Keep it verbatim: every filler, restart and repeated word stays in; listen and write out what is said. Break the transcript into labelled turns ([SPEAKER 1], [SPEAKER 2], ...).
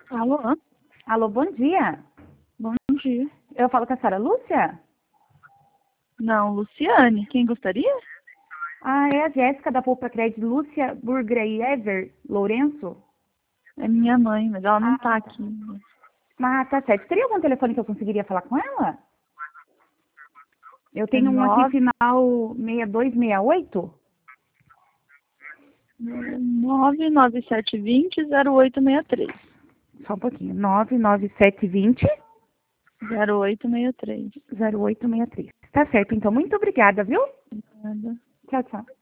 [SPEAKER 1] Alô?
[SPEAKER 2] Alô, bom dia.
[SPEAKER 1] Bom dia.
[SPEAKER 2] Eu falo com a senhora Lúcia?
[SPEAKER 1] Não, Luciane. Quem gostaria?
[SPEAKER 2] Ah, é a Jéssica da Poupa Crédito. Lúcia Burgra e Ever Lourenço?
[SPEAKER 1] É minha mãe, mas ela não
[SPEAKER 2] Ah,
[SPEAKER 1] tá aqui.
[SPEAKER 2] Ah, tá certo. Teria algum telefone que eu conseguiria falar com ela? Eu
[SPEAKER 1] É
[SPEAKER 2] tenho um aqui
[SPEAKER 1] nove
[SPEAKER 2] final seis dois seis oito.
[SPEAKER 1] nove nove sete dois zero zero oito seis três.
[SPEAKER 2] Só um pouquinho. nove nove sete dois zero
[SPEAKER 1] zero oito seis três.
[SPEAKER 2] zero oito seis três. Tá certo, então. Muito obrigada, viu?
[SPEAKER 1] Nada.
[SPEAKER 2] Tchau, tchau.